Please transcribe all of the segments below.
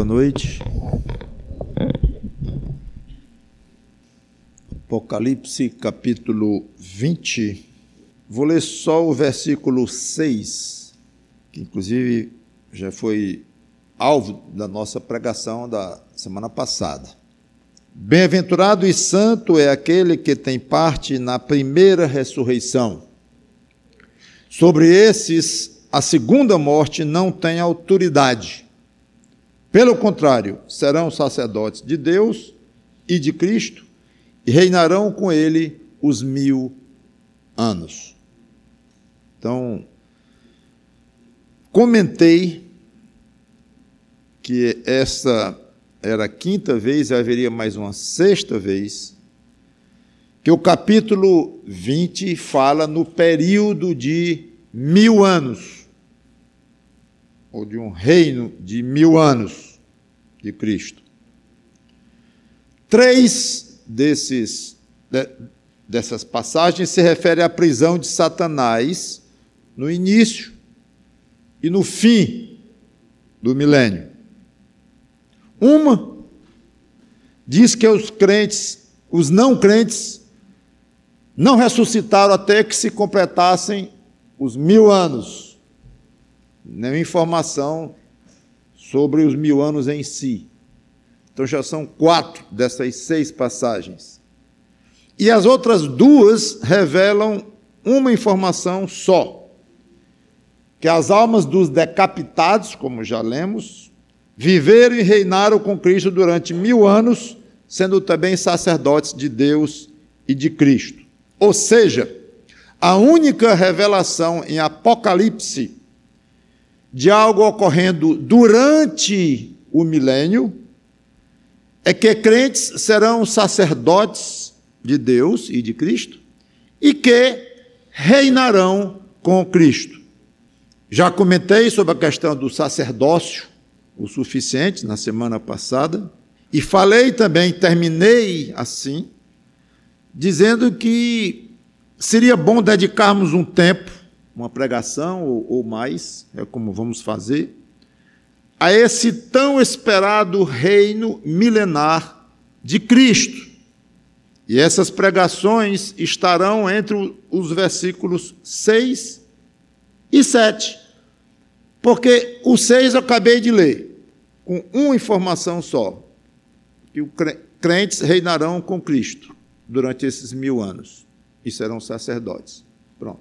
boa noite. Apocalipse, capítulo 20. Vou ler só o versículo 6, que inclusive já foi alvo da nossa pregação da semana passada. Bem-aventurado e santo é aquele que tem parte na primeira ressurreição. Sobre esses, a segunda morte não tem autoridade. Pelo contrário, serão sacerdotes de Deus e de Cristo e reinarão com ele os 1000 anos. Então, comentei que essa era a 5ª vez, e haveria mais uma 6ª vez, que o capítulo 20 fala no período de 1000 anos, ou de um reino de 1000 anos de Cristo. 3 dessas passagens se referem à prisão de Satanás no início e no fim do milênio. Uma diz que os não crentes, não ressuscitaram até que se completassem os 1000 anos. Nenhuma informação sobre os 1000 anos em si. Então já são 4 dessas 6 passagens. E as outras 2 revelam uma informação só, que as almas dos decapitados, como já lemos, viveram e reinaram com Cristo durante 1000 anos, sendo também sacerdotes de Deus e de Cristo. Ou seja, a única revelação em Apocalipse de algo ocorrendo durante o milênio é que crentes serão sacerdotes de Deus e de Cristo e que reinarão com Cristo. Já comentei sobre a questão do sacerdócio, o suficiente, na semana passada, e falei também, terminei assim, dizendo que seria bom dedicarmos um tempo, uma pregação ou mais, é como vamos fazer, a esse tão esperado reino milenar de Cristo. E essas pregações estarão entre os versículos 6 e 7. Porque o 6 eu acabei de ler, com uma informação só, que os crentes reinarão com Cristo durante esses 1000 anos, e serão sacerdotes. Pronto.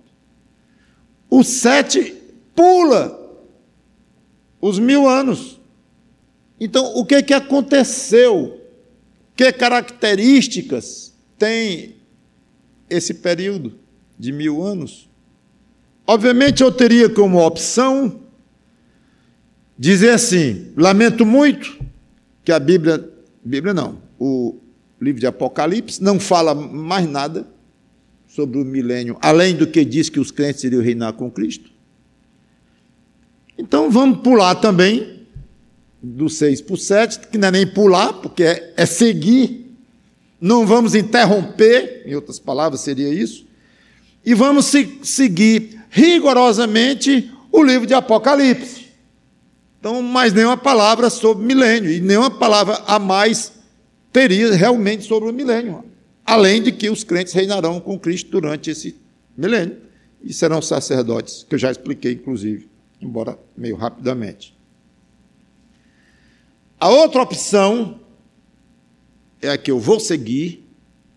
O 7 pula os 1000 anos. Então, o que aconteceu? Que características tem esse período de 1000 anos? Obviamente, eu teria como opção dizer assim: lamento muito que a Bíblia não, o livro de Apocalipse não fala mais nada sobre o milênio, além do que diz que os crentes iriam reinar com Cristo. Então vamos pular também do 6 para o 7, que não é nem pular, porque é seguir, não vamos interromper, em outras palavras seria isso, e vamos seguir rigorosamente o livro de Apocalipse. Então, mais nenhuma palavra sobre milênio, e nenhuma palavra a mais teria realmente sobre o milênio, além de que os crentes reinarão com Cristo durante esse milênio, e serão sacerdotes, que eu já expliquei, inclusive, embora meio rapidamente. A outra opção é a que eu vou seguir,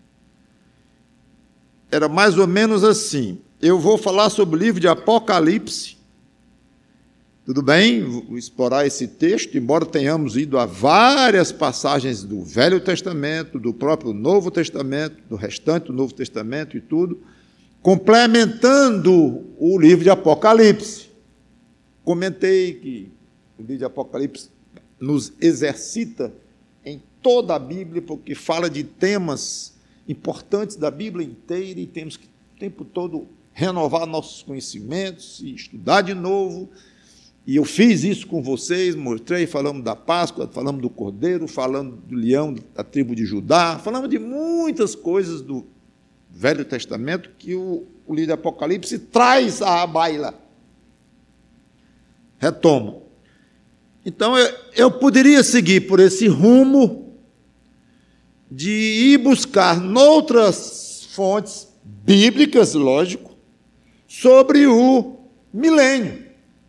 era mais ou menos assim: eu vou falar sobre o livro de Apocalipse. Tudo bem, vou explorar esse texto, embora tenhamos ido a várias passagens do Velho Testamento, do próprio Novo Testamento, do restante do Novo Testamento e tudo, complementando o livro de Apocalipse. Comentei que o livro de Apocalipse nos exercita em toda a Bíblia, porque fala de temas importantes da Bíblia inteira, e temos que o tempo todo renovar nossos conhecimentos e estudar de novo. E eu fiz isso com vocês, mostrei, falamos da Páscoa, falamos do Cordeiro, falamos do leão da tribo de Judá, falamos de muitas coisas do Velho Testamento que o livro de Apocalipse traz à baila. Retoma. Então, eu poderia seguir por esse rumo de ir buscar noutras fontes bíblicas, lógico, sobre o milênio,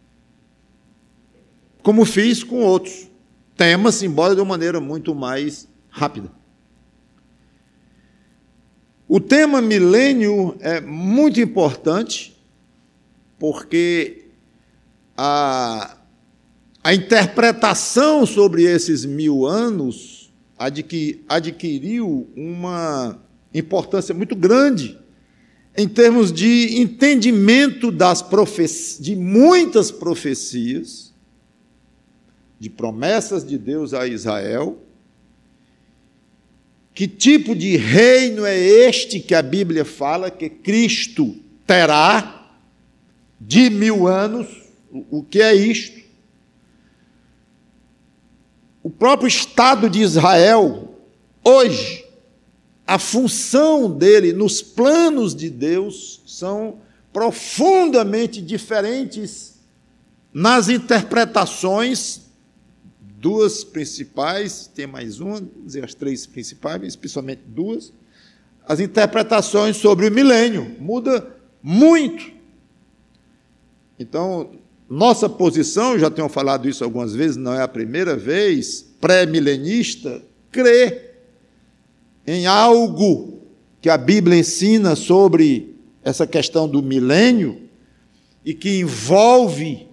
como fiz com outros temas, embora de uma maneira muito mais rápida. O tema milênio é muito importante, porque a interpretação sobre esses 1000 anos adquiriu uma importância muito grande em termos de entendimento de muitas profecias, de promessas de Deus a Israel. Que tipo de reino é este que a Bíblia fala que Cristo terá de 1000 anos? O que é isto? O próprio Estado de Israel, hoje, a função dele nos planos de Deus são profundamente diferentes nas interpretações. Duas principais, tem mais uma, vou dizer as 3 principais, especialmente 2, as interpretações sobre o milênio, muda muito. Então, nossa posição, já tenho falado isso algumas vezes, não é a primeira vez, pré-milenista, crê em algo que a Bíblia ensina sobre essa questão do milênio e que envolve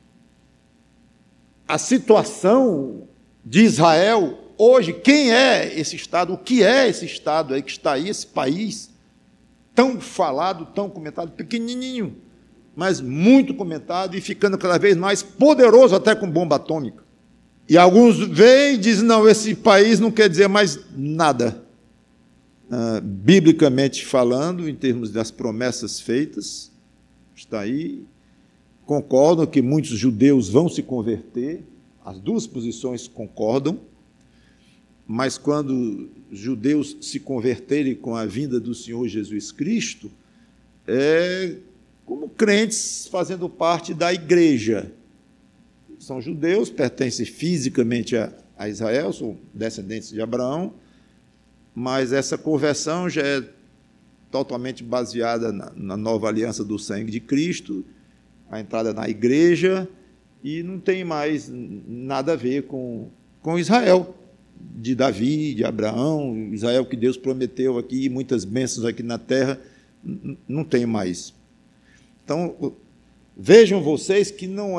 a situação de Israel hoje. Quem é esse Estado? O que é esse Estado aí que está aí, esse país tão falado, tão comentado, pequenininho, mas muito comentado e ficando cada vez mais poderoso, até com bomba atômica. E alguns veem e dizem, não, esse país não quer dizer mais nada. Biblicamente falando, em termos das promessas feitas, está aí. Concordam que muitos judeus vão se converter, as duas posições concordam, mas quando judeus se converterem com a vinda do Senhor Jesus Cristo, é como crentes fazendo parte da igreja. São judeus, pertencem fisicamente a Israel, são descendentes de Abraão, mas essa conversão já é totalmente baseada na nova aliança do sangue de Cristo, a entrada na igreja, e não tem mais nada a ver com Israel, de Davi, de Abraão, Israel que Deus prometeu aqui, muitas bênçãos aqui na terra, não tem mais. Então, vejam vocês que não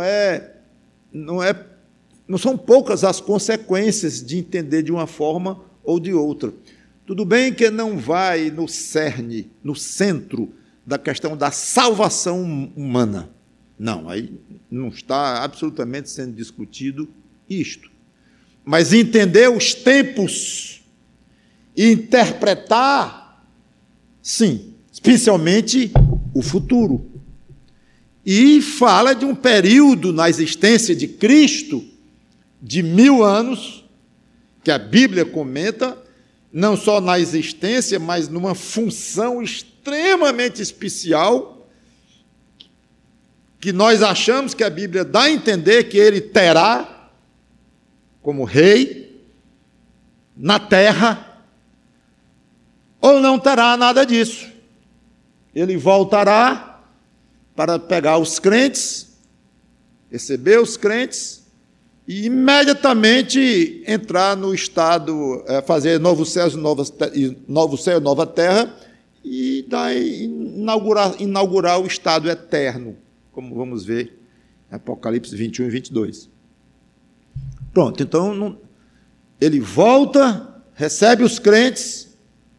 são poucas as consequências de entender de uma forma ou de outra. Tudo bem que não vai no cerne, no centro da questão da salvação humana. Não, aí não está absolutamente sendo discutido isto. Mas entender os tempos e interpretar, sim, especialmente o futuro. E fala de um período na existência de Cristo de 1000 anos, que a Bíblia comenta, não só na existência, mas numa função extremamente especial, que nós achamos que a Bíblia dá a entender que ele terá como rei na terra, ou não terá nada disso. Ele voltará para pegar os crentes, receber os crentes, e imediatamente entrar no estado, fazer novos céus e nova terra, e daí inaugurar o estado eterno, como vamos ver em Apocalipse 21 e 22. Pronto, então ele volta, recebe os crentes,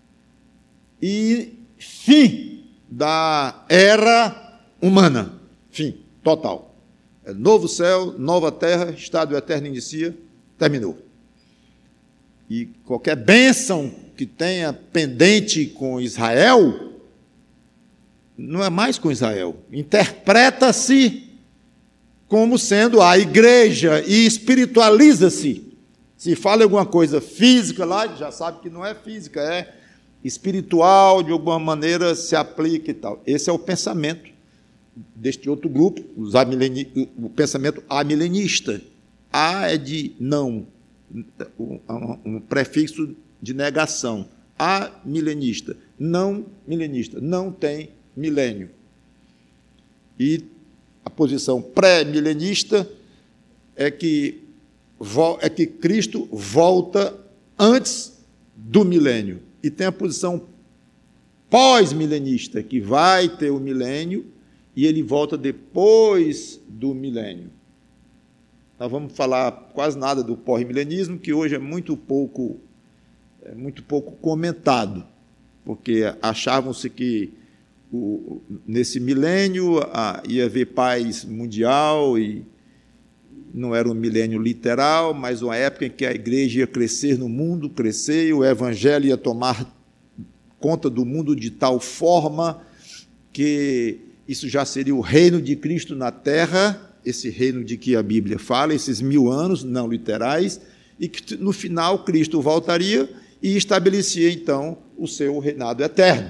e fim da era humana, fim, total. Novo céu, nova terra, estado eterno inicia, terminou. E qualquer bênção que tenha pendente com Israel, não é mais com Israel. Interpreta-se como sendo a igreja e espiritualiza-se. Se fala alguma coisa física lá, já sabe que não é física, é espiritual, de alguma maneira se aplica e tal. Esse é o pensamento deste outro grupo, o pensamento amilenista, A é de não, um prefixo de negação. Amilenista, não milenista, não tem milênio. E a posição pré-milenista é que Cristo volta antes do milênio. E tem a posição pós-milenista, que vai ter o milênio e ele volta depois do milênio. Nós vamos falar quase nada do pós-milenismo, que hoje é muito pouco comentado, porque achavam-se que nesse milênio ia haver paz mundial, e não era um milênio literal, mas uma época em que a igreja ia crescer no mundo, e o evangelho ia tomar conta do mundo de tal forma que isso já seria o reino de Cristo na terra, esse reino de que a Bíblia fala, esses 1000 anos não literais, e que no final Cristo voltaria e estabelecia, então, o seu reinado eterno.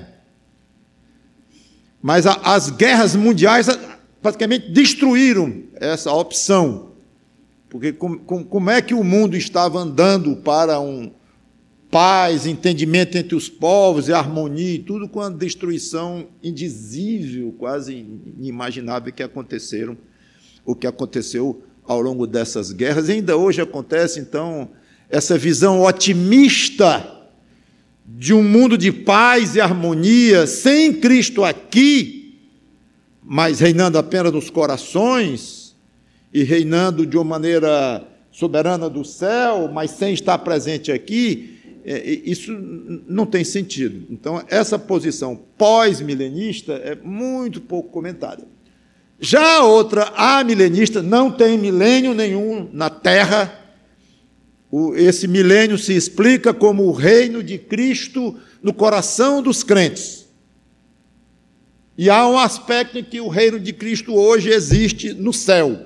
Mas as guerras mundiais praticamente destruíram essa opção, porque como é que o mundo estava andando para paz, entendimento entre os povos e harmonia e tudo, com a destruição indizível, quase inimaginável que aconteceu ao longo dessas guerras. E ainda hoje acontece, então, essa visão otimista de um mundo de paz e harmonia, sem Cristo aqui, mas reinando apenas nos corações e reinando de uma maneira soberana do céu, mas sem estar presente aqui. Isso não tem sentido. Então, essa posição pós-milenista é muito pouco comentada. Já a outra, amilenista, não tem milênio nenhum na Terra. Esse milênio se explica como o reino de Cristo no coração dos crentes. E há um aspecto em que o reino de Cristo hoje existe no céu.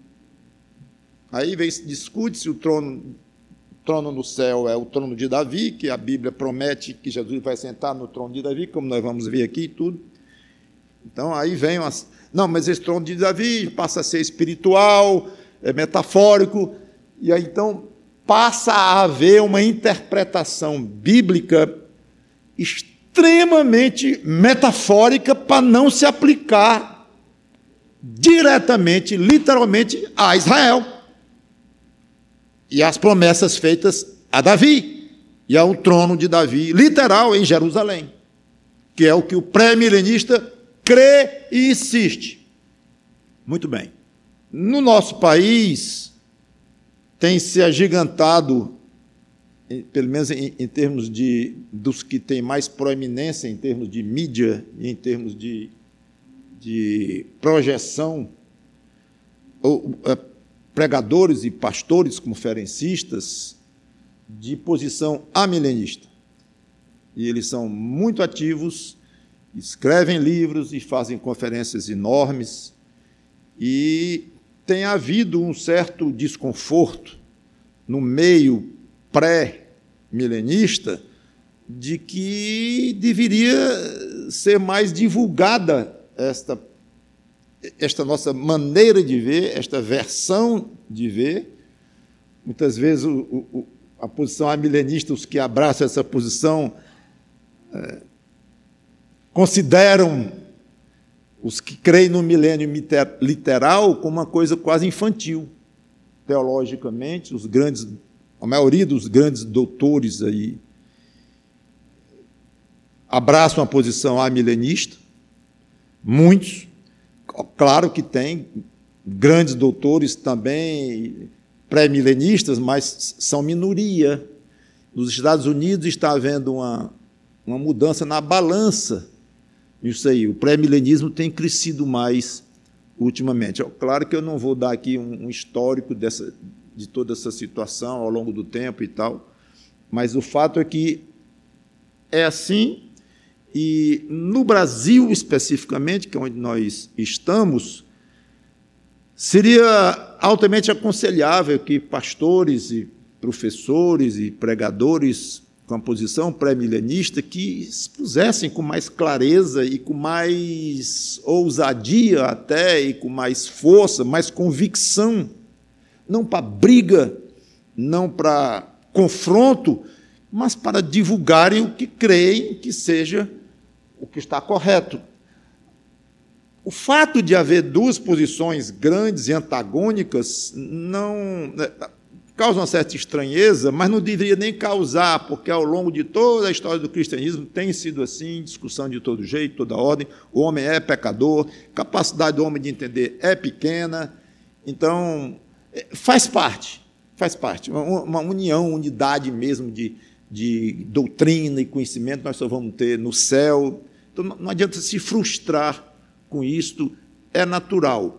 Aí discute-se o trono no céu é o trono de Davi, que a Bíblia promete que Jesus vai sentar no trono de Davi, como nós vamos ver aqui e tudo. Então, aí vem não, mas esse trono de Davi passa a ser espiritual, é metafórico, e aí, então, passa a haver uma interpretação bíblica extremamente metafórica para não se aplicar diretamente, literalmente, a Israel. E as promessas feitas a Davi, e ao trono de Davi, literal, em Jerusalém, que é o que o pré-milenista crê e insiste. Muito bem. No nosso país, tem se agigantado, pelo menos em termos dos que têm mais proeminência, em termos de mídia e em termos de projeção, pregadores e pastores conferencistas de posição amilenista. E eles são muito ativos, escrevem livros e fazem conferências enormes, e tem havido um certo desconforto no meio pré-milenista de que deveria ser mais divulgada esta nossa maneira de ver, esta versão de ver. Muitas vezes a posição amilenista, os que abraçam essa posição, consideram os que creem no milênio literal como uma coisa quase infantil. Teologicamente, a maioria dos grandes doutores aí abraçam a posição amilenista, muitos. Claro que tem grandes doutores também pré-milenistas, mas são minoria. Nos Estados Unidos está havendo uma mudança na balança. Isso aí, o pré-milenismo tem crescido mais ultimamente. Claro que eu não vou dar aqui um histórico de toda essa situação ao longo do tempo e tal, mas o fato é que é assim. E no Brasil, especificamente, que é onde nós estamos, seria altamente aconselhável que pastores e professores e pregadores com a posição pré-milenista que expusessem com mais clareza e com mais ousadia até, e com mais força, mais convicção, não para briga, não para confronto, mas para divulgarem o que creem que seja o que está correto. O fato de haver duas posições grandes e antagônicas não causa uma certa estranheza, mas não deveria nem causar, porque ao longo de toda a história do cristianismo tem sido assim, discussão de todo jeito, toda ordem, o homem é pecador, a capacidade do homem de entender é pequena, então faz parte, uma união, unidade mesmo de doutrina e conhecimento nós só vamos ter no céu, então não adianta se frustrar com isto, é natural.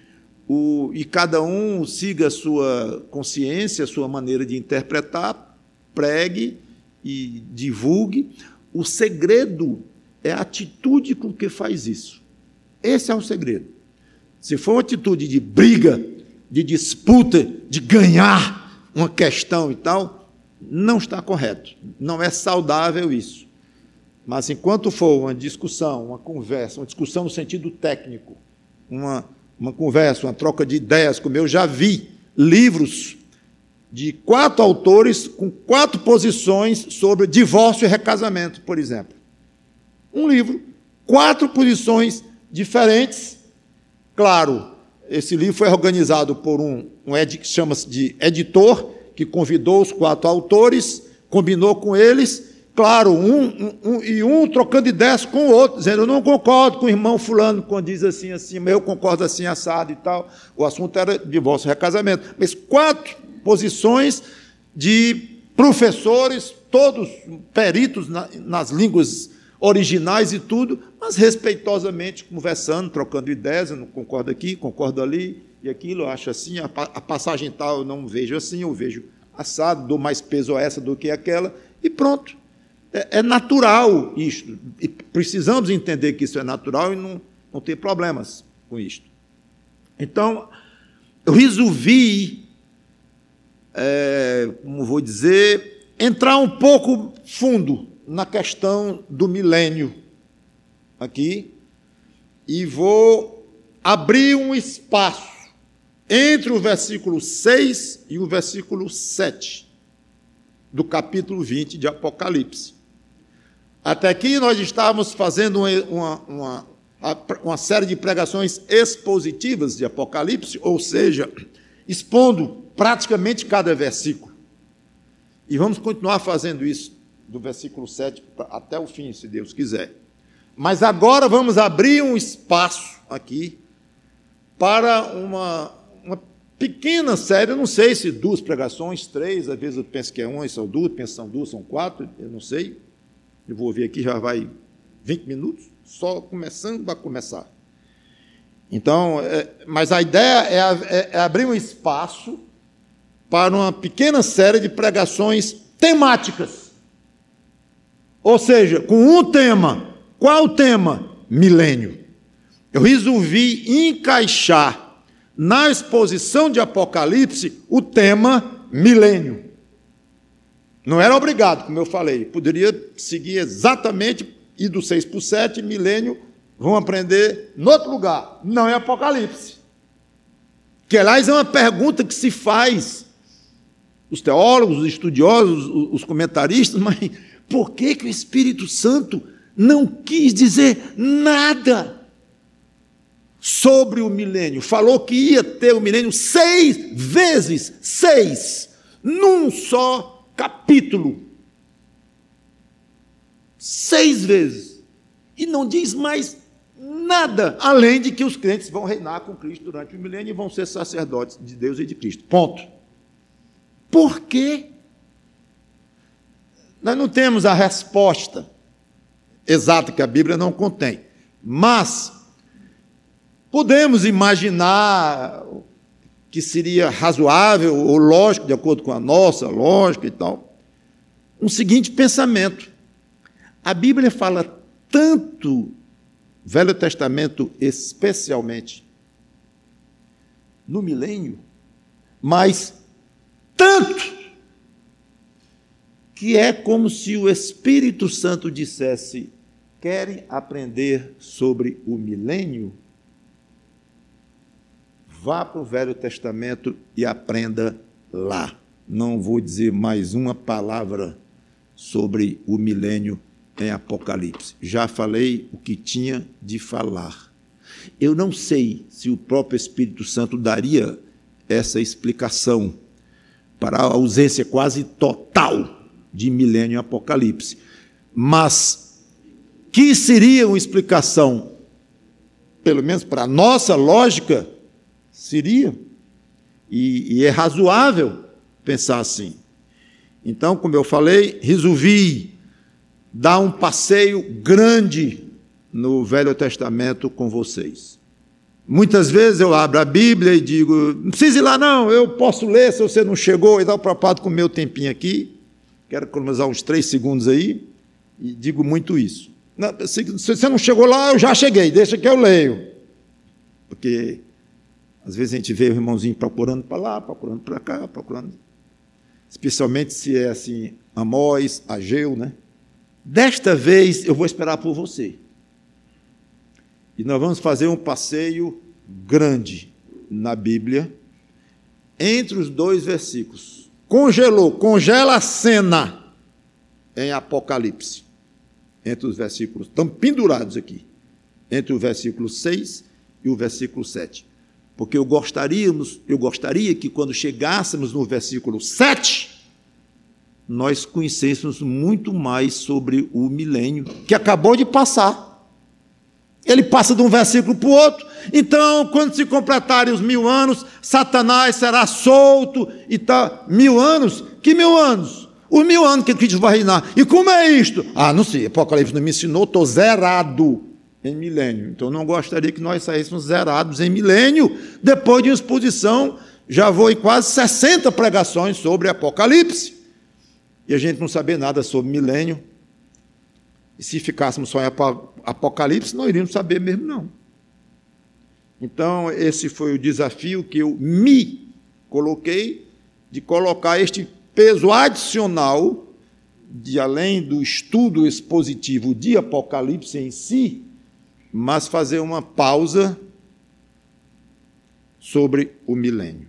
E cada um siga a sua consciência, a sua maneira de interpretar, pregue e divulgue. O segredo é a atitude com que faz isso. Esse é o segredo. Se for uma atitude de briga, de disputa, de ganhar uma questão e tal, não está correto. Não é saudável isso. Mas enquanto for uma discussão, uma conversa, uma discussão no sentido técnico, uma conversa, uma troca de ideias, como eu já vi livros de 4 autores com 4 posições sobre divórcio e recasamento, por exemplo. Um livro, 4 posições diferentes. Claro, esse livro foi organizado por que chama-se de editor, que convidou os 4 autores, combinou com eles, claro, um trocando ideias com o outro, dizendo, eu não concordo com o irmão fulano quando diz assim, assim, mas eu concordo assim, assado e tal. O assunto era divórcio e recasamento. Mas 4 posições de professores, todos peritos nas línguas originais e tudo, mas respeitosamente conversando, trocando ideias, eu não concordo aqui, concordo ali, e aquilo, eu acho assim, a passagem tal eu não vejo assim, eu vejo assado, dou mais peso a essa do que aquela, e pronto. É natural isto, e precisamos entender que isso é natural e não ter problemas com isto. Então, eu resolvi, como vou dizer, entrar um pouco fundo na questão do milênio aqui, e vou abrir um espaço entre o versículo 6 e o versículo 7 do capítulo 20 de Apocalipse. Até aqui nós estávamos fazendo uma série de pregações expositivas de Apocalipse, ou seja, expondo praticamente cada versículo. E vamos continuar fazendo isso do versículo 7 até o fim, se Deus quiser. Mas agora vamos abrir um espaço aqui para uma pequena série, eu não sei se 2 pregações, 3, às vezes eu penso que é 1 e são 2, penso que são 2, são 4, eu não sei. Eu vou ver aqui, já vai 20 minutos, só começando a começar. Então, mas a ideia é abrir um espaço para uma pequena série de pregações temáticas. Ou seja, com um tema. Qual o tema? Milênio. Eu resolvi encaixar na exposição de Apocalipse o tema milênio. Não era obrigado, como eu falei, poderia seguir exatamente, ir do 6 para o 7, milênio, vão aprender em outro lugar, não é Apocalipse. Que, aliás, é uma pergunta que se faz, os teólogos, os estudiosos, os comentaristas, mas por que o Espírito Santo não quis dizer nada sobre o milênio? Falou que ia ter o milênio 6 vezes, 6, num só capítulo, 6 vezes, e não diz mais nada, além de que os crentes vão reinar com Cristo durante o milênio e vão ser sacerdotes de Deus e de Cristo, ponto. Por quê? Nós não temos a resposta exata, que a Bíblia não contém, mas podemos imaginar que seria razoável ou lógico, de acordo com a nossa lógica e tal, um seguinte pensamento. A Bíblia fala tanto, Velho Testamento especialmente, no milênio, mas tanto, que é como se o Espírito Santo dissesse, querem aprender sobre o milênio? vá para o Velho Testamento e aprenda lá. Não vou dizer mais uma palavra sobre o milênio em Apocalipse. Já falei o que tinha de falar. Eu não sei se o próprio Espírito Santo daria essa explicação para a ausência quase total de milênio em Apocalipse. Mas que seria uma explicação, pelo menos para a nossa lógica, seria. E é razoável pensar assim. Então, como eu falei, resolvi dar um passeio grande no Velho Testamento com vocês. Muitas vezes eu abro a Bíblia e digo, não precisa ir lá não, eu posso ler se você não chegou, e dá o preocupado com o meu tempinho aqui, quero economizar uns 3 segundos aí, e digo muito isso. Não, se você não chegou lá, eu já cheguei, deixa que eu leio. Porque às vezes a gente vê o irmãozinho procurando para lá, procurando para cá, procurando. Especialmente se é assim, Amós, Ageu, né? Desta vez eu vou esperar por você. E nós vamos fazer um passeio grande na Bíblia, entre os 2 versículos. Congela a cena em Apocalipse, entre os versículos, estão pendurados aqui, entre o versículo 6 e o versículo 7. Porque eu gostaria que quando chegássemos no versículo 7, nós conhecêssemos muito mais sobre o milênio que acabou de passar. Ele passa de um versículo para o outro. Então, quando se completarem os 1000 anos, Satanás será solto e tal. 1000 anos? Que 1000 anos? Os 1000 anos que Cristo vai reinar. E como é isto? Não sei, Apocalipse não me ensinou, estou zerado em milênio. Então, não gostaria que nós saíssemos zerados em milênio. Depois de uma exposição, já vou em quase 60 pregações sobre Apocalipse. E a gente não saber nada sobre milênio. E se ficássemos só em Apocalipse, não iríamos saber mesmo, não. Então, esse foi o desafio que eu me coloquei, de colocar este peso adicional, de além do estudo expositivo de Apocalipse em si, mas fazer uma pausa sobre o milênio.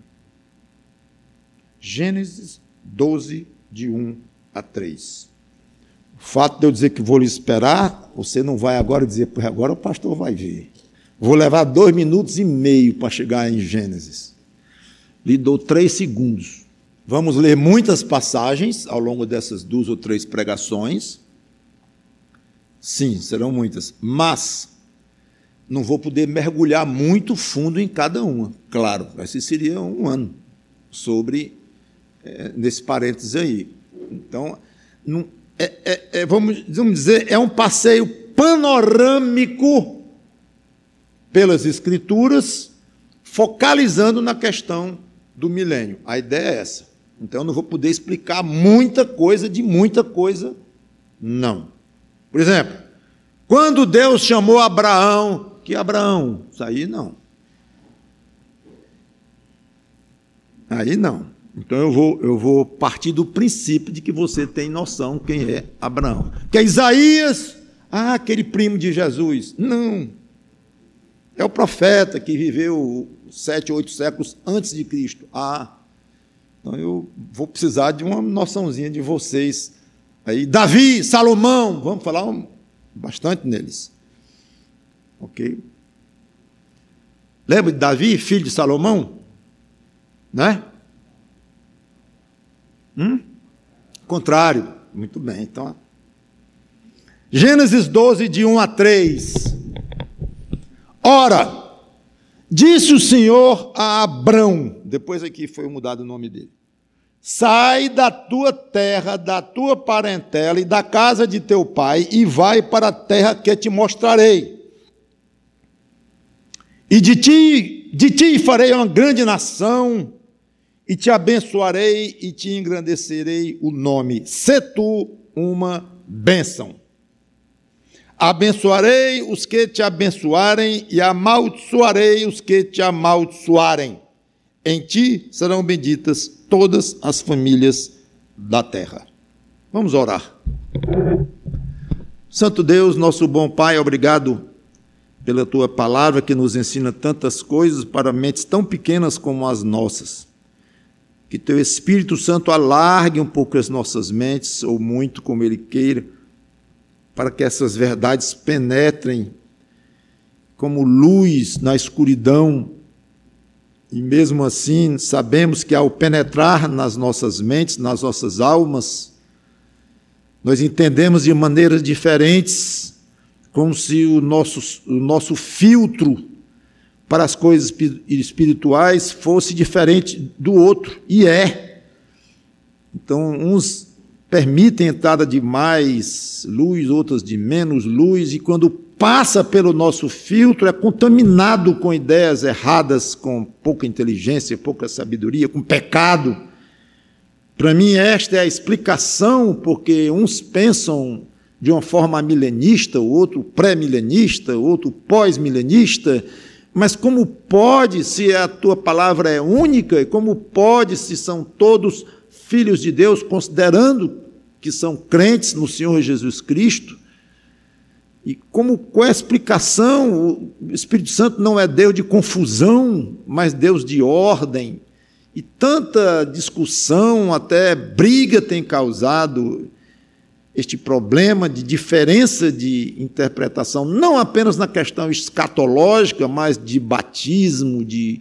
Gênesis 12, de 1 a 3. O fato de eu dizer que vou lhe esperar, você não vai agora dizer, agora o pastor vai ver. Vou levar 2 minutos e meio para chegar em Gênesis. Lhe dou 3 segundos. Vamos ler muitas passagens ao longo dessas 2 ou 3 pregações. Sim, serão muitas. Mas não vou poder mergulhar muito fundo em cada uma. Claro, esse seria um ano sobre, nesse parênteses aí. Então, não, vamos dizer, é um passeio panorâmico pelas Escrituras, focalizando na questão do milênio. A ideia é essa. Então, eu não vou poder explicar muita coisa de muita coisa, não. Por exemplo, quando Deus chamou Abraão, que Abraão? Isso aí não. Aí não. Então eu vou partir do princípio de que você tem noção quem é Abraão. Que é Isaías, aquele primo de Jesus. Não. É o profeta que viveu 7, 8 séculos antes de Cristo. Então eu vou precisar de uma noçãozinha de vocês. Aí, Davi, Salomão, vamos falar bastante neles. Ok? Lembra de Davi, filho de Salomão? Né? Contrário. Muito bem, então. Gênesis 12, de 1 a 3. Ora, disse o Senhor a Abrão, depois aqui foi mudado o nome dele, sai da tua terra, da tua parentela e da casa de teu pai e vai para a terra que te mostrarei. E de ti farei uma grande nação, e te abençoarei e te engrandecerei o nome. Sê tu uma bênção. Abençoarei os que te abençoarem e amaldiçoarei os que te amaldiçoarem. Em ti serão benditas todas as famílias da terra. Vamos orar. Santo Deus, nosso bom Pai, obrigado pela tua palavra que nos ensina tantas coisas para mentes tão pequenas como as nossas. Que teu Espírito Santo alargue um pouco as nossas mentes, ou muito como Ele queira, para que essas verdades penetrem como luz na escuridão. E mesmo assim, sabemos que ao penetrar nas nossas mentes, nas nossas almas, nós entendemos de maneiras diferentes, como se o nosso filtro para as coisas espirituais fosse diferente do outro, e é. Então, uns permitem entrada de mais luz, outros de menos luz, e quando passa pelo nosso filtro, é contaminado com ideias erradas, com pouca inteligência, pouca sabedoria, com pecado. Para mim, esta é a explicação, porque uns pensam de uma forma milenista, o outro pré-milenista, o outro pós-milenista, mas como pode, se a tua palavra é única, e como pode, se são todos filhos de Deus, considerando que são crentes no Senhor Jesus Cristo, e qual é a explicação? O Espírito Santo não é Deus de confusão, mas Deus de ordem, e tanta discussão, até briga tem causado este problema de diferença de interpretação, não apenas na questão escatológica, mas de batismo, de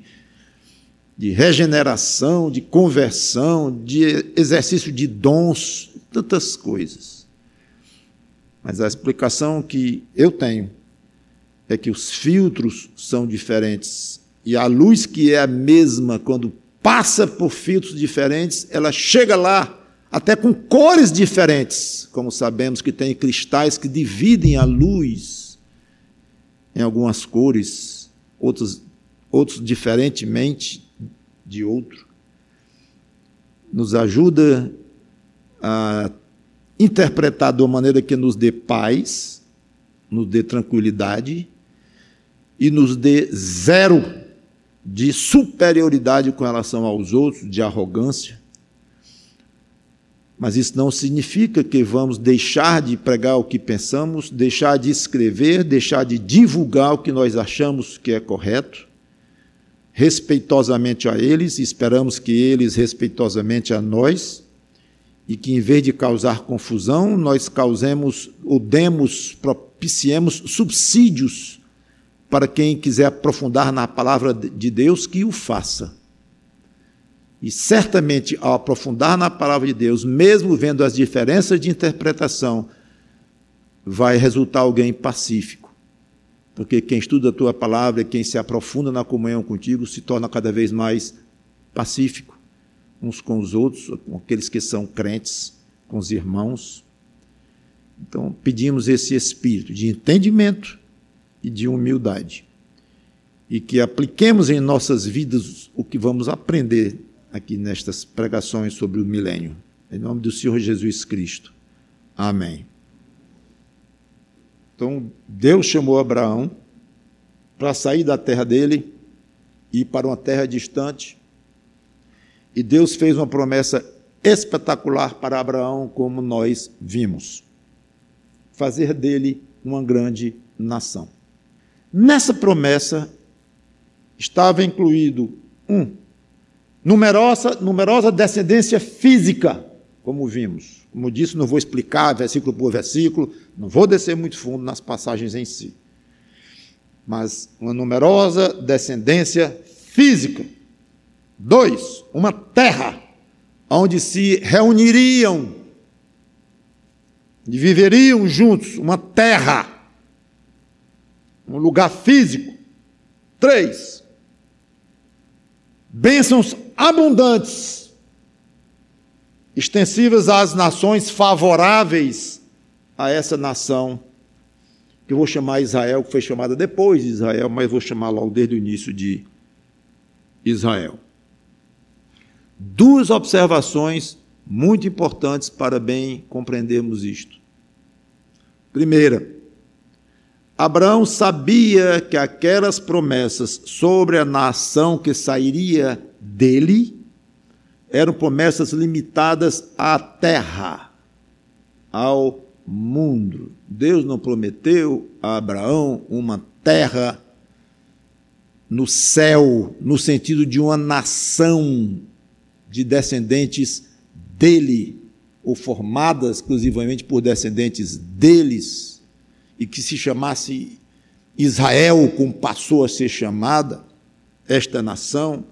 regeneração, de conversão, de exercício de dons, tantas coisas. Mas a explicação que eu tenho é que os filtros são diferentes, e a luz que é a mesma, quando passa por filtros diferentes, ela chega lá, até com cores diferentes, como sabemos que tem cristais que dividem a luz em algumas cores, outros diferentemente de outro. Nos ajuda a interpretar de uma maneira que nos dê paz, nos dê tranquilidade e nos dê zero de superioridade com relação aos outros, de arrogância. Mas isso não significa que vamos deixar de pregar o que pensamos, deixar de escrever, deixar de divulgar o que nós achamos que é correto, respeitosamente a eles, esperamos que eles respeitosamente a nós, e que em vez de causar confusão, nós causemos ou propiciemos subsídios para quem quiser aprofundar na palavra de Deus, que o faça. E certamente, ao aprofundar na palavra de Deus, mesmo vendo as diferenças de interpretação, vai resultar alguém pacífico. Porque quem estuda a tua palavra, quem se aprofunda na comunhão contigo, se torna cada vez mais pacífico, uns com os outros, com aqueles que são crentes, com os irmãos. Então, pedimos esse espírito de entendimento e de humildade, e que apliquemos em nossas vidas o que vamos aprender aqui nestas pregações sobre o milênio. Em nome do Senhor Jesus Cristo. Amém. Então, Deus chamou Abraão para sair da terra dele e ir para uma terra distante. E Deus fez uma promessa espetacular para Abraão, como nós vimos. Fazer dele uma grande nação. Nessa promessa estava incluído numerosa descendência física, como vimos. Como eu disse, não vou explicar versículo por versículo, não vou descer muito fundo nas passagens em si. Mas uma numerosa descendência física. 2, uma terra onde se reuniriam e viveriam juntos, uma terra, um lugar físico. 3, bênçãos abundantes, extensivas às nações favoráveis a essa nação, que eu vou chamar Israel, que foi chamada depois de Israel, mas vou chamar logo desde o início de Israel. 2 observações muito importantes para bem compreendermos isto. Primeira, Abraão sabia que aquelas promessas sobre a nação que sairia dele eram promessas limitadas à terra, ao mundo. Deus não prometeu a Abraão uma terra no céu, no sentido de uma nação de descendentes dele, ou formadas exclusivamente por descendentes deles, e que se chamasse Israel, como passou a ser chamada esta nação.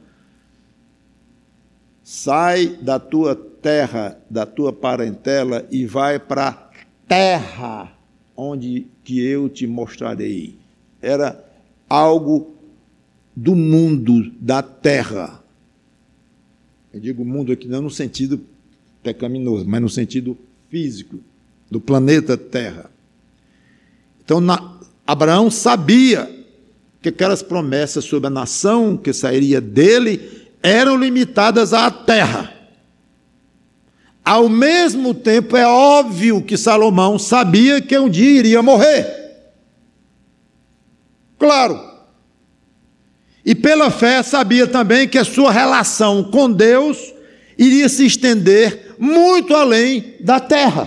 Sai da tua terra, da tua parentela, e vai para a terra onde que eu te mostrarei. Era algo do mundo, da terra. Eu digo mundo aqui não no sentido pecaminoso, mas no sentido físico, do planeta Terra. Então, Abraão sabia que aquelas promessas sobre a nação que sairia dele eram limitadas à terra. Ao mesmo tempo, é óbvio que Salomão sabia que um dia iria morrer. Claro. E pela fé sabia também que a sua relação com Deus iria se estender muito além da terra.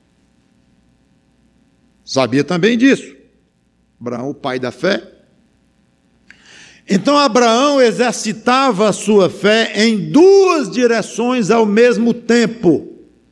Sabia também disso. Abraão, o pai da fé. Então Abraão exercitava a sua fé em duas direções ao mesmo tempo.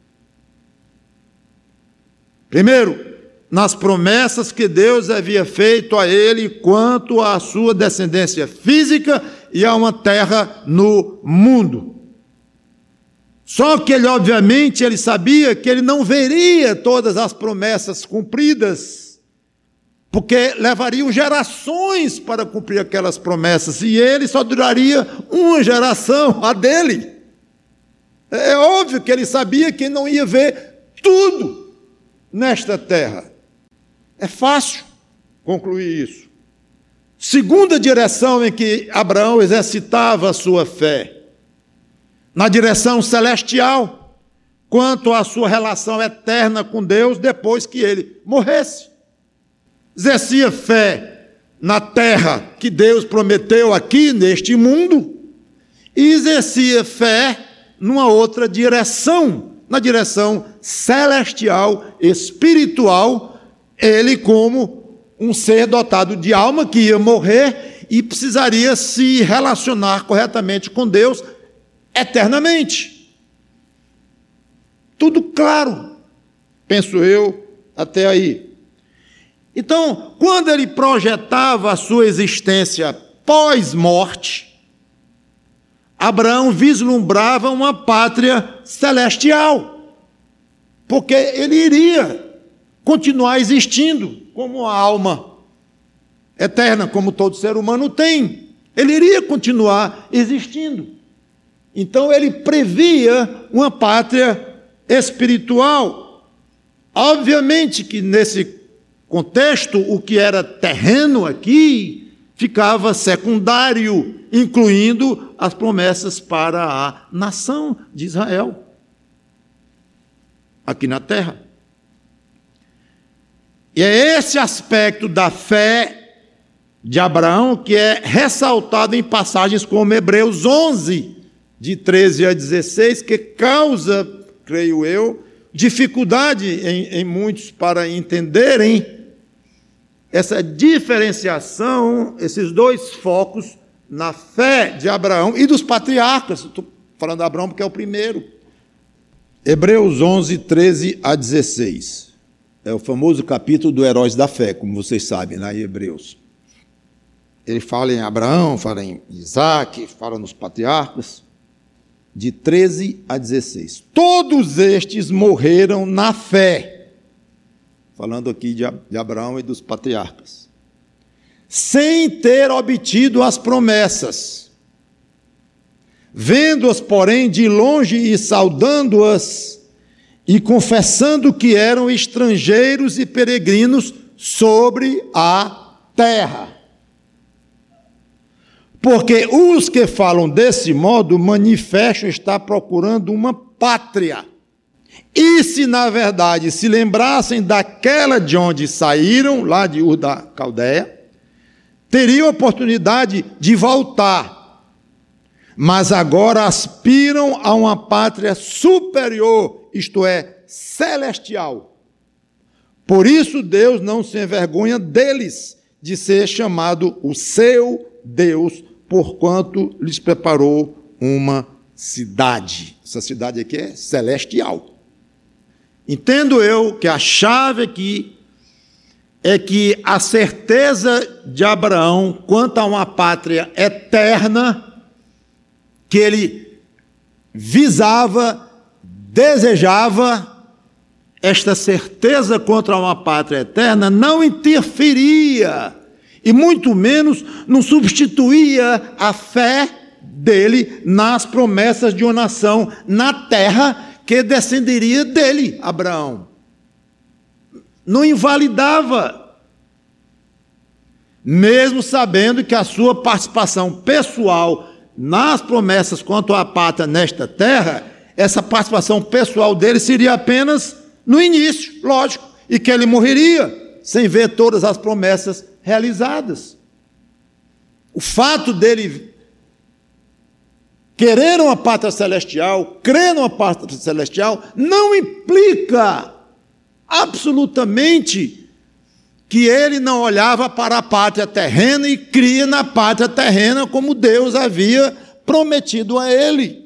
Primeiro, nas promessas que Deus havia feito a ele quanto à sua descendência física e a uma terra no mundo. Só que ele, obviamente, ele sabia que ele não veria todas as promessas cumpridas, porque levariam gerações para cumprir aquelas promessas, e ele só duraria uma geração, a dele. É óbvio que ele sabia que não ia ver tudo nesta terra. É fácil concluir isso. Segunda direção em que Abraão exercitava a sua fé, na direção celestial, quanto à sua relação eterna com Deus depois que ele morresse. Exercia fé na terra que Deus prometeu aqui neste mundo, e exercia fé numa outra direção, na direção celestial, espiritual, ele como um ser dotado de alma que ia morrer e precisaria se relacionar corretamente com Deus eternamente. Tudo claro, penso eu, até aí. Então, quando ele projetava a sua existência pós-morte, Abraão vislumbrava uma pátria celestial, porque ele iria continuar existindo como uma alma eterna, como todo ser humano tem. Ele iria continuar existindo. Então ele previa uma pátria espiritual. Obviamente que nesse contexto, o que era terreno aqui ficava secundário, incluindo as promessas para a nação de Israel, aqui na terra. E é esse aspecto da fé de Abraão que é ressaltado em passagens como Hebreus 11, de 13 a 16, que causa, creio eu, dificuldade em muitos para entenderem essa diferenciação, esses dois focos na fé de Abraão e dos patriarcas. Estou falando de Abraão porque é o primeiro. Hebreus 11, 13 a 16. É o famoso capítulo do Heróis da Fé, como vocês sabem, lá em Hebreus. Ele fala em Abraão, fala em Isaac, fala nos patriarcas, de 13 a 16. Todos estes morreram na fé, falando aqui de Abraão e dos patriarcas, sem ter obtido as promessas, vendo-as, porém, de longe e saudando-as, e confessando que eram estrangeiros e peregrinos sobre a terra. Porque os que falam desse modo manifestam estar procurando uma pátria. E se, na verdade, se lembrassem daquela de onde saíram, lá de Ur da Caldeia, teriam oportunidade de voltar. Mas agora aspiram a uma pátria superior, isto é, celestial, Por isso Deus não se envergonha deles, de ser chamado o seu Deus, porquanto lhes preparou uma cidade. Essa cidade aqui é celestial. Entendo eu que a chave aqui é que a certeza de Abraão quanto a uma pátria eterna que ele visava, desejava, esta certeza contra uma pátria eterna não interferia e muito menos não substituía a fé dele nas promessas de uma nação na terra que descenderia dele, Abraão. Não invalidava, mesmo sabendo que a sua participação pessoal nas promessas quanto à pátria nesta terra, essa participação pessoal dele seria apenas no início, lógico, e que ele morreria sem ver todas as promessas realizadas. O fato dele querer uma pátria celestial, crer numa pátria celestial, não implica absolutamente que ele não olhava para a pátria terrena e cria na pátria terrena como Deus havia prometido a ele.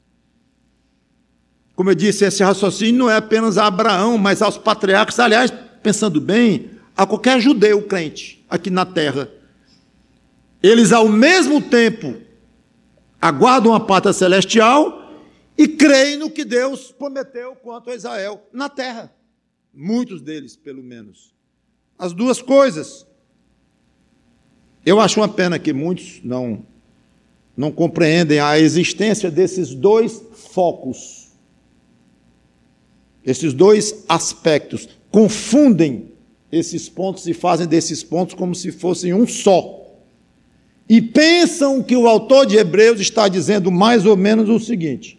Como eu disse, esse raciocínio não é apenas a Abraão, mas aos patriarcas, aliás, pensando bem, a qualquer judeu crente aqui na terra. Eles, ao mesmo tempo, aguardam a pátria celestial e creem no que Deus prometeu quanto a Israel na terra. Muitos deles, pelo menos. As duas coisas. Eu acho uma pena que muitos não compreendem a existência desses dois focos. Esses dois aspectos. Confundem esses pontos e fazem desses pontos como se fossem um só. E pensam que o autor de Hebreus está dizendo mais ou menos o seguinte.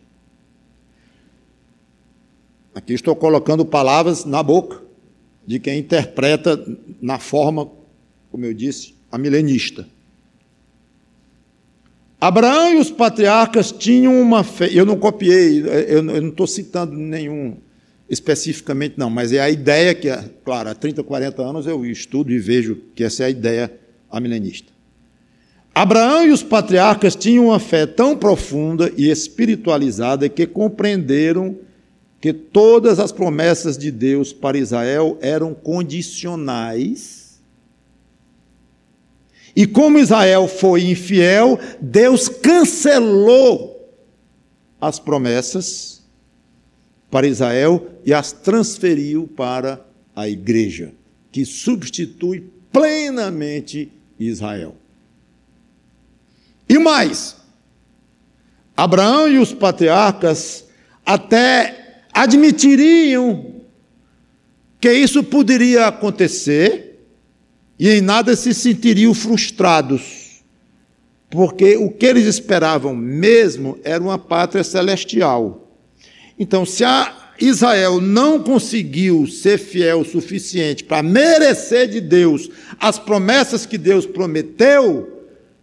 Aqui estou colocando palavras na boca de quem interpreta na forma, como eu disse, a milenista. Abraão e os patriarcas tinham uma fé, eu não copiei, eu não estou citando nenhum especificamente não, mas é a ideia que, claro, há 30, 40 anos eu estudo e vejo que essa é a ideia amilenista. Abraão e os patriarcas tinham uma fé tão profunda e espiritualizada que compreenderam que todas as promessas de Deus para Israel eram condicionais. E como Israel foi infiel, Deus cancelou as promessas para Israel e as transferiu para a igreja, que substitui plenamente Israel. E mais, Abraão e os patriarcas até admitiriam que isso poderia acontecer e em nada se sentiriam frustrados, porque o que eles esperavam mesmo era uma pátria celestial. Então, se Israel não conseguiu ser fiel o suficiente para merecer de Deus as promessas que Deus prometeu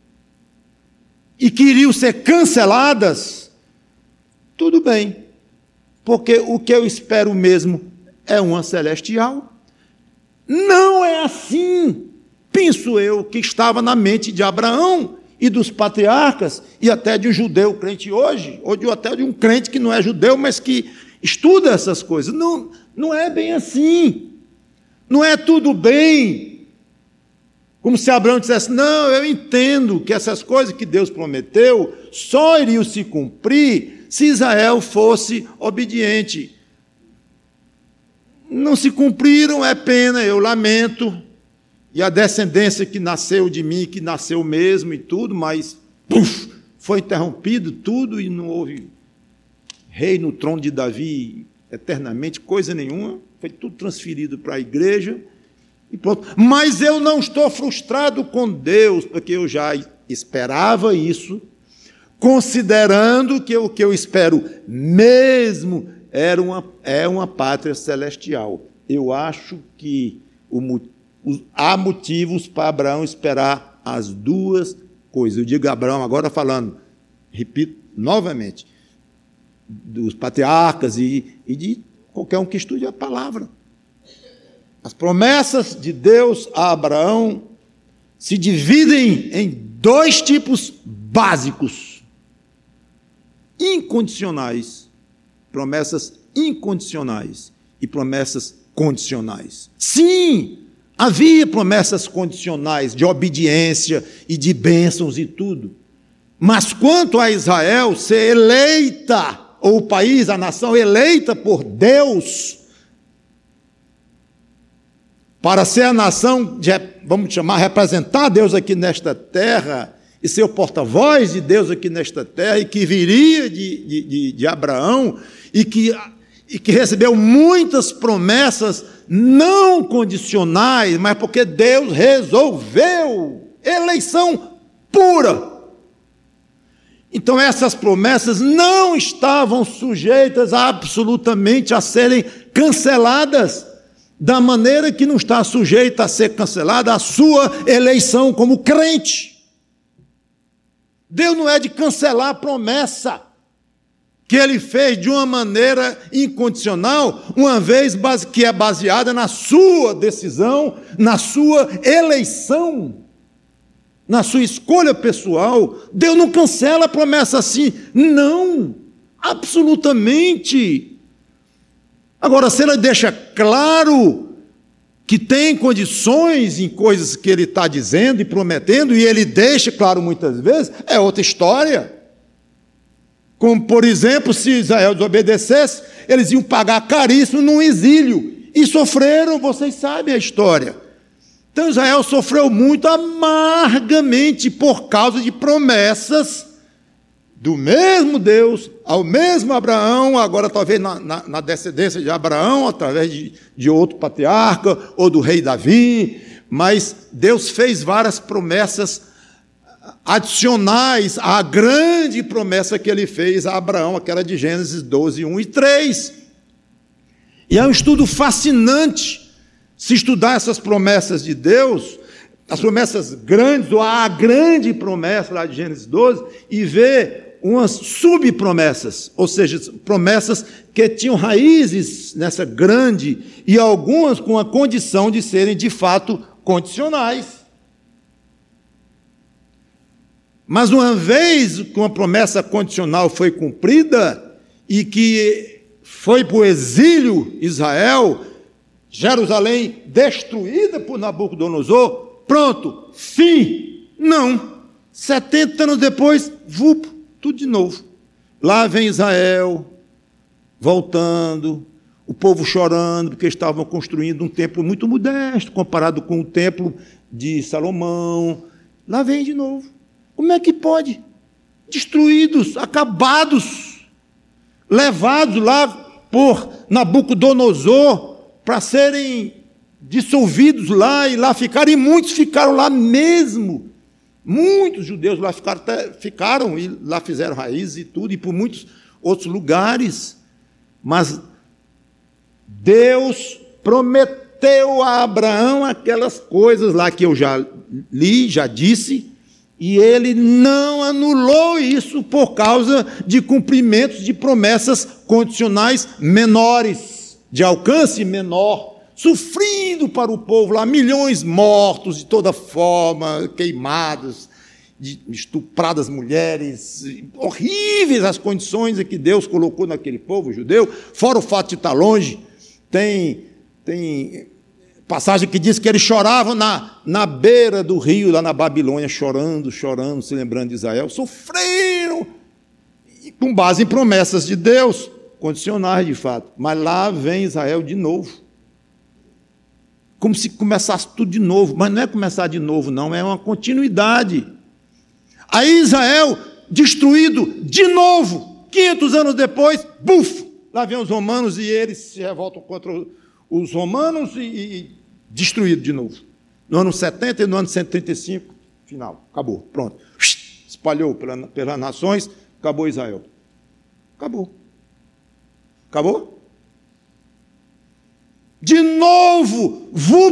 e que iriam ser canceladas, tudo bem, porque o que eu espero mesmo é uma celestial. Não é assim, penso eu, que estava na mente de Abraão e dos patriarcas, e até de um judeu crente hoje, ou até de um crente que não é judeu, mas que estuda essas coisas. Não é bem assim. Não é tudo bem. Como se Abraão dissesse, não, eu entendo que essas coisas que Deus prometeu só iriam se cumprir se Israel fosse obediente. Não se cumpriram, é pena, eu lamento. E a descendência que nasceu de mim, que nasceu mesmo e tudo, mas foi interrompido tudo e não houve rei no trono de Davi eternamente, coisa nenhuma, foi tudo transferido para a igreja e pronto. Mas eu não estou frustrado com Deus, porque eu já esperava isso, considerando que o que eu espero mesmo é uma pátria celestial. Eu acho que há motivos para Abraão esperar as duas coisas. Eu digo Abraão agora falando, repito novamente, dos patriarcas e de qualquer um que estude a palavra. As promessas de Deus a Abraão se dividem em dois tipos básicos: incondicionais, promessas incondicionais e promessas condicionais. Sim, havia promessas condicionais de obediência e de bênçãos e tudo. Mas quanto a Israel ser eleita, ou o país, a nação eleita por Deus, para ser a nação, vamos chamar, representar Deus aqui nesta terra, e ser o porta-voz de Deus aqui nesta terra, e que viria de Abraão, e que recebeu muitas promessas não condicionais, mas porque Deus resolveu, eleição pura. Então essas promessas não estavam sujeitas absolutamente a serem canceladas, da maneira que não está sujeita a ser cancelada a sua eleição como crente. Deus não é de cancelar a promessa que Ele fez de uma maneira incondicional, uma vez que é baseada na sua decisão, na sua eleição, na sua escolha pessoal. Deus não cancela a promessa assim, não, absolutamente. Agora, se Ele deixa claro que tem condições em coisas que Ele está dizendo e prometendo, e Ele deixa claro muitas vezes, é outra história. Como, por exemplo, se Israel desobedecesse, eles iam pagar caríssimo num exílio, e sofreram, vocês sabem a história. Então Israel sofreu muito amargamente por causa de promessas do mesmo Deus, ao mesmo Abraão, agora talvez na descendência de Abraão, através de outro patriarca, ou do rei Davi, mas Deus fez várias promessas adicionais à grande promessa que Ele fez a Abraão, aquela de Gênesis 12, 1 e 3. E é um estudo fascinante se estudar essas promessas de Deus, as promessas grandes, ou a grande promessa lá de Gênesis 12, e ver umas subpromessas, ou seja, promessas que tinham raízes nessa grande, e algumas com a condição de serem de fato condicionais. Mas uma vez que uma promessa condicional foi cumprida, e que foi para o exílio Israel, Jerusalém destruída por Nabucodonosor, pronto, fim. Não, 70 anos depois, tudo de novo. Lá vem Israel, voltando, o povo chorando, porque estavam construindo um templo muito modesto, comparado com o templo de Salomão. Lá vem de novo. Como é que pode? Destruídos, acabados, levados lá por Nabucodonosor para serem dissolvidos lá, e lá ficaram, e muitos ficaram lá mesmo. Muitos judeus lá ficaram e lá fizeram raízes e tudo, e por muitos outros lugares. Mas Deus prometeu a Abraão aquelas coisas lá que eu já li, já disse, e Ele não anulou isso por causa de cumprimentos de promessas condicionais menores, de alcance menor, sofrendo para o povo lá, milhões mortos de toda forma, queimados, estupradas mulheres, horríveis as condições que Deus colocou naquele povo judeu, fora o fato de estar longe. Tem passagem que diz que eles choravam na beira do rio, lá na Babilônia, chorando, se lembrando de Israel, sofreram, com base em promessas de Deus, condicionais de fato, mas lá vem Israel de novo, como se começasse tudo de novo, mas não é começar de novo, não, é uma continuidade. Aí Israel, destruído de novo, 500 anos depois, lá vem os romanos, e eles se revoltam contra os romanos e destruído de novo. No ano 70 e no ano 135, final, acabou, pronto. Espalhou pelas nações, acabou Israel. Acabou. De novo,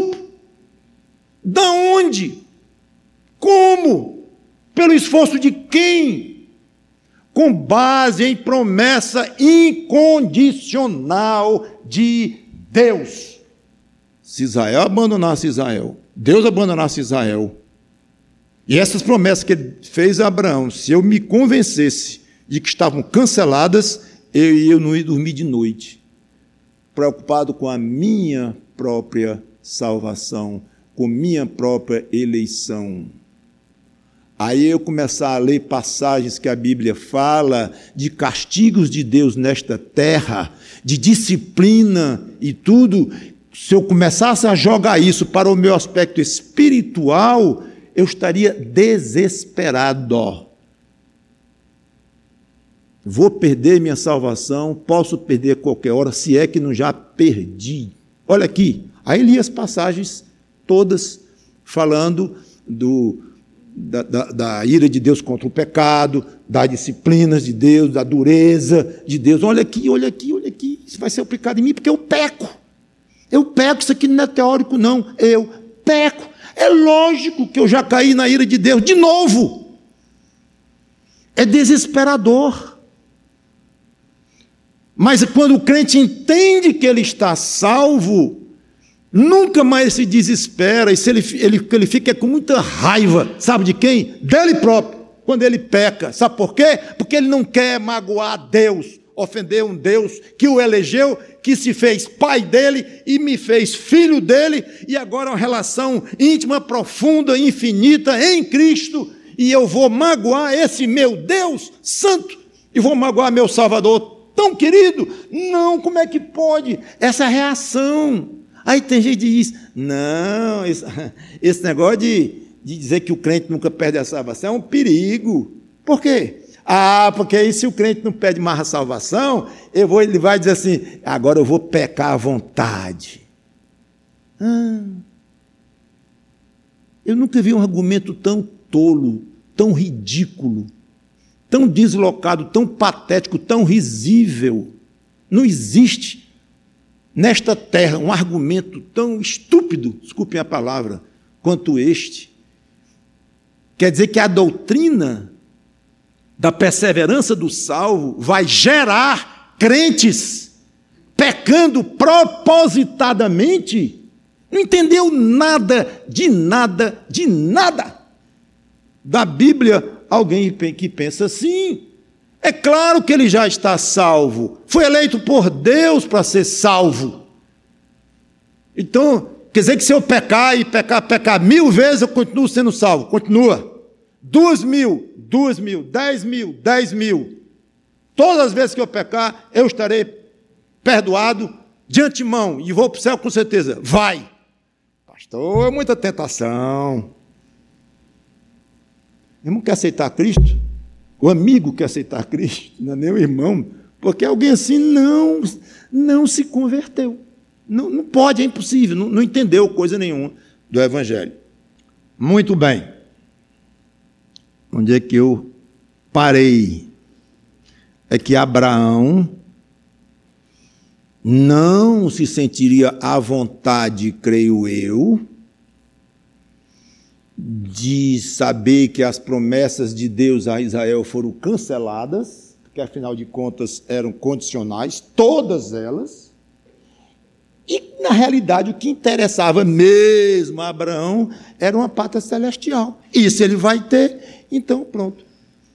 da onde? Como? Pelo esforço de quem? Com base em promessa incondicional de Deus. Se Israel abandonasse Israel, Deus abandonasse Israel, e essas promessas que ele fez a Abraão, se eu me convencesse de que estavam canceladas, eu não ia dormir de noite, preocupado com a minha própria salvação, com minha própria eleição. Aí eu começar a ler passagens que a Bíblia fala de castigos de Deus nesta terra, de disciplina e tudo. Se eu começasse a jogar isso para o meu aspecto espiritual, eu estaria desesperado. Vou perder minha salvação, posso perder a qualquer hora, se é que não já perdi. Olha aqui, aí li as passagens todas falando da ira de Deus contra o pecado, das disciplinas de Deus, da dureza de Deus. Olha aqui, olha aqui, olha aqui. Isso vai ser aplicado em mim porque eu peco. Eu peco, isso aqui não é teórico, não. Eu peco. É lógico que eu já caí na ira de Deus de novo. É desesperador. Mas quando o crente entende que ele está salvo, nunca mais se desespera, e se ele fica com muita raiva, sabe de quem? Dele próprio, quando ele peca. Sabe por quê? Porque ele não quer magoar Deus, ofender um Deus que o elegeu, que se fez pai dele e me fez filho dele, e agora uma relação íntima, profunda, infinita em Cristo, e eu vou magoar esse meu Deus santo, e vou magoar meu Salvador tão querido? Não, como é que pode? Essa reação. Aí tem gente que diz, não, esse negócio de dizer que o crente nunca perde a salvação é um perigo. Por quê? Porque aí se o crente não perde mais a salvação, ele vai dizer assim, agora eu vou pecar à vontade. Eu nunca vi um argumento tão tolo, tão ridículo, tão deslocado, tão patético, tão risível. Não existe nesta terra um argumento tão estúpido, desculpem a palavra, quanto este. Quer dizer que a doutrina da perseverança do salvo vai gerar crentes pecando propositadamente. Não entendeu nada, de nada, de nada. Da Bíblia, alguém que pensa assim. É claro que ele já está salvo. Foi eleito por Deus para ser salvo. Então, quer dizer que se eu pecar 1000 vezes, eu continuo sendo salvo. Continua. 2.000, 2.000, 10.000. Todas as vezes que eu pecar, eu estarei perdoado de antemão e vou para o céu com certeza. Vai. Pastor, é muita tentação. O irmão quer aceitar Cristo? O amigo quer aceitar Cristo? Não é nem o irmão. Porque alguém assim não se converteu. Não pode, é impossível. Não entendeu coisa nenhuma do Evangelho. Muito bem. Onde é que eu parei? É que Abraão não se sentiria à vontade, creio eu, de saber que as promessas de Deus a Israel foram canceladas, porque afinal de contas eram condicionais, todas elas, e na realidade o que interessava mesmo a Abraão era uma pátria celestial. Isso ele vai ter, então pronto.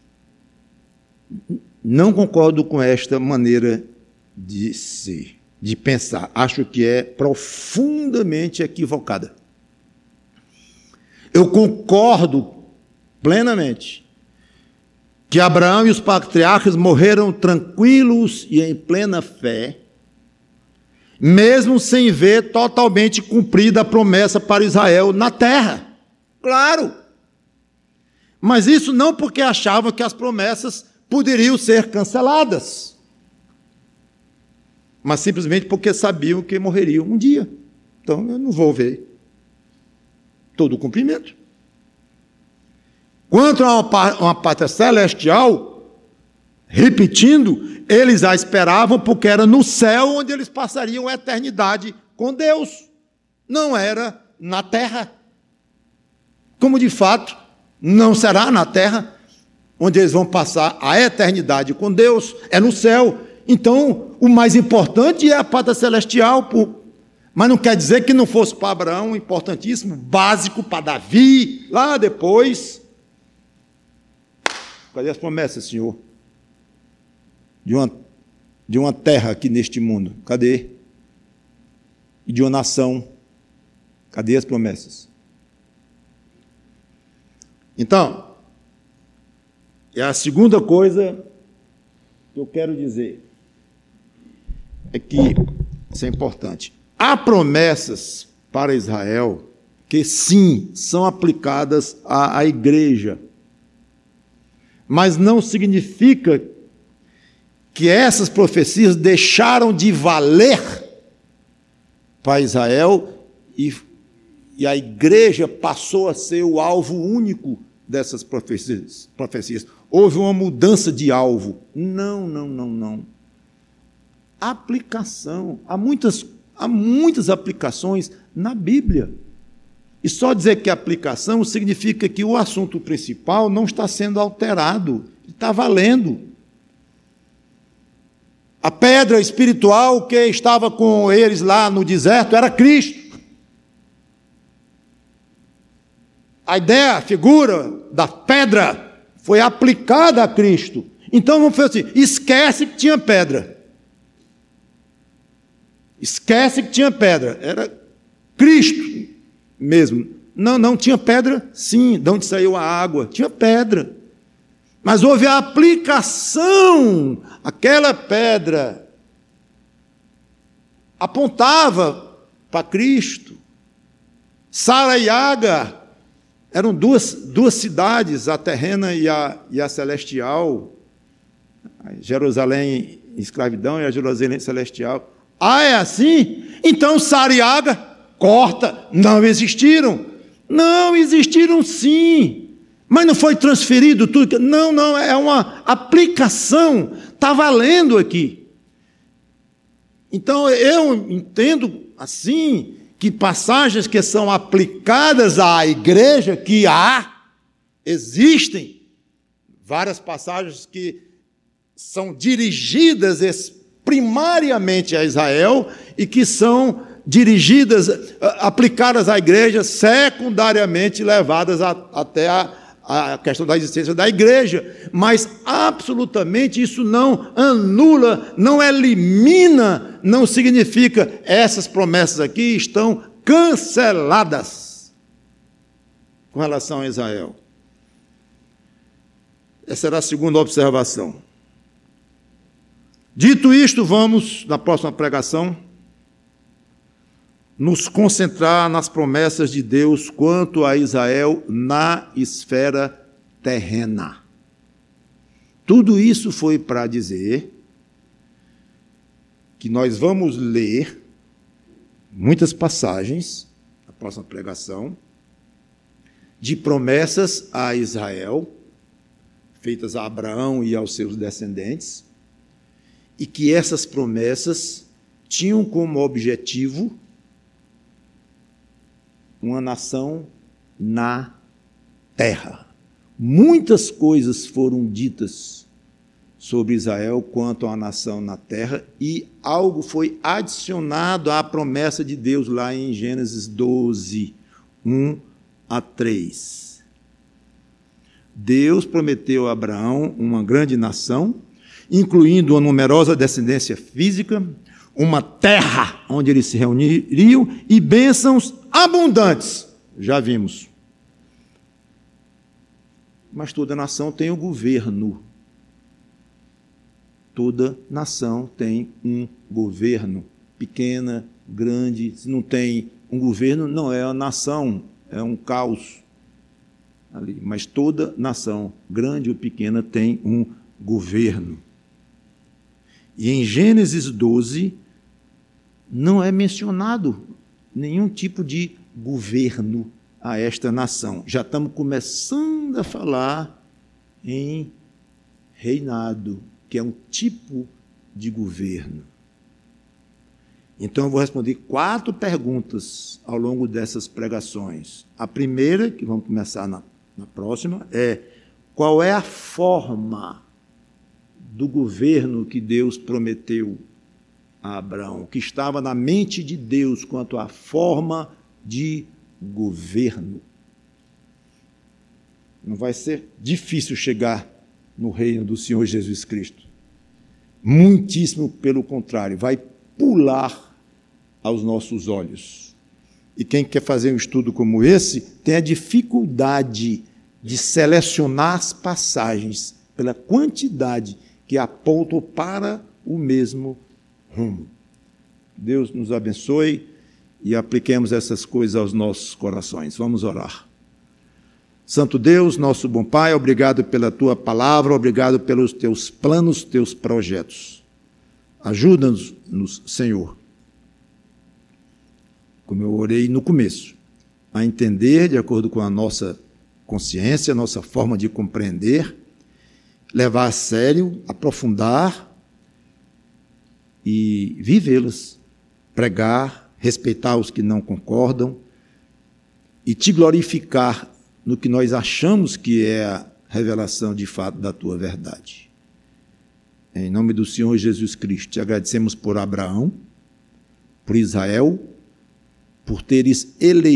Não concordo com esta maneira de ser, de pensar. Acho que é profundamente equivocada. Eu concordo plenamente que Abraão e os patriarcas morreram tranquilos e em plena fé, mesmo sem ver totalmente cumprida a promessa para Israel na terra. Claro. Mas isso não porque achavam que as promessas poderiam ser canceladas, mas simplesmente porque sabiam que morreriam um dia. Então eu não vou ver todo o cumprimento. Quanto a uma pátria celestial, repetindo, eles a esperavam porque era no céu onde eles passariam a eternidade com Deus. Não era na terra. Como de fato não será na terra onde eles vão passar a eternidade com Deus, é no céu. Então, o mais importante é a pátria celestial, Mas não quer dizer que não fosse para Abraão importantíssimo, básico para Davi, lá depois. Cadê as promessas, Senhor? De uma terra aqui neste mundo. Cadê? E de uma nação. Cadê as promessas? Então, é a segunda coisa que eu quero dizer. É que, isso é importante, há promessas para Israel que sim, são aplicadas à igreja. Mas não significa que essas profecias deixaram de valer para Israel e a igreja passou a ser o alvo único dessas profecias. Houve uma mudança de alvo. Não. Aplicação. Há muitas aplicações na Bíblia. E só dizer que é aplicação significa que o assunto principal não está sendo alterado. Está valendo. A pedra espiritual que estava com eles lá no deserto era Cristo. A ideia, a figura da pedra foi aplicada a Cristo. Então não foi assim, esquece que tinha pedra. Esquece que tinha pedra. Era Cristo mesmo. Não tinha pedra? Sim. De onde saiu a água? Tinha pedra. Mas houve a aplicação. Aquela pedra apontava para Cristo. Sara e Agar eram duas cidades, a terrena e a celestial. A Jerusalém em escravidão e a Jerusalém celestial. Ah, é assim? Então Sara e Agar, corta, não existiram. Não, existiram sim. Mas não foi transferido tudo? Não, é uma aplicação. Está valendo aqui. Então, eu entendo assim, que passagens que são aplicadas à igreja, que existem várias passagens que são dirigidas primariamente a Israel e que são dirigidas, aplicadas à igreja, secundariamente levadas até a questão da existência da igreja, mas absolutamente isso não anula, não elimina, não significa essas promessas aqui estão canceladas com relação a Israel. Essa era a segunda observação. Dito isto, vamos, na próxima pregação, nos concentrar nas promessas de Deus quanto a Israel na esfera terrena. Tudo isso foi para dizer que nós vamos ler muitas passagens, na próxima pregação, de promessas a Israel, feitas a Abraão e aos seus descendentes, e que essas promessas tinham como objetivo uma nação na terra. Muitas coisas foram ditas sobre Israel quanto à nação na terra e algo foi adicionado à promessa de Deus lá em Gênesis 12, 1 a 3. Deus prometeu a Abraão uma grande nação, incluindo uma numerosa descendência física, uma terra onde eles se reuniriam e bênçãos abundantes. Já vimos. Mas toda nação tem um governo. Toda nação tem um governo. Pequena, grande. Se não tem um governo, não é uma nação, é um caos. Ali. Mas toda nação, grande ou pequena, tem um governo. E em Gênesis 12, não é mencionado nenhum tipo de governo a esta nação. Já estamos começando a falar em reinado, que é um tipo de governo. Então, eu vou responder 4 perguntas ao longo dessas pregações. A primeira, que vamos começar na próxima, é: qual é a forma do governo que Deus prometeu a Abraão, o que estava na mente de Deus quanto à forma de governo. Não vai ser difícil chegar no reino do Senhor Jesus Cristo. Muitíssimo pelo contrário, vai pular aos nossos olhos. E quem quer fazer um estudo como esse tem a dificuldade de selecionar as passagens pela quantidade que apontam para o mesmo rumo. Deus nos abençoe e apliquemos essas coisas aos nossos corações. Vamos orar. Santo Deus, nosso bom Pai, obrigado pela Tua palavra, obrigado pelos Teus planos, Teus projetos. Ajuda-nos, Senhor, como eu orei no começo, a entender, de acordo com a nossa consciência, a nossa forma de compreender, levar a sério, aprofundar e vivê-las, pregar, respeitar os que não concordam e Te glorificar no que nós achamos que é a revelação de fato da Tua verdade. Em nome do Senhor Jesus Cristo, Te agradecemos por Abraão, por Israel, por teres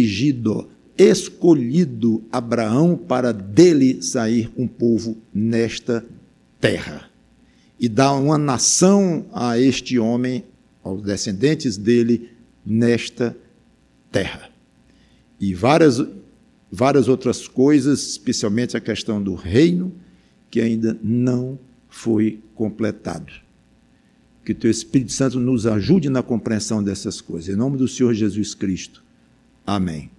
escolhido Abraão para dele sair um povo nesta terra e dar uma nação a este homem, aos descendentes dele, nesta terra. E várias outras coisas, especialmente a questão do reino, que ainda não foi completado. Que o Teu Espírito Santo nos ajude na compreensão dessas coisas. Em nome do Senhor Jesus Cristo. Amém.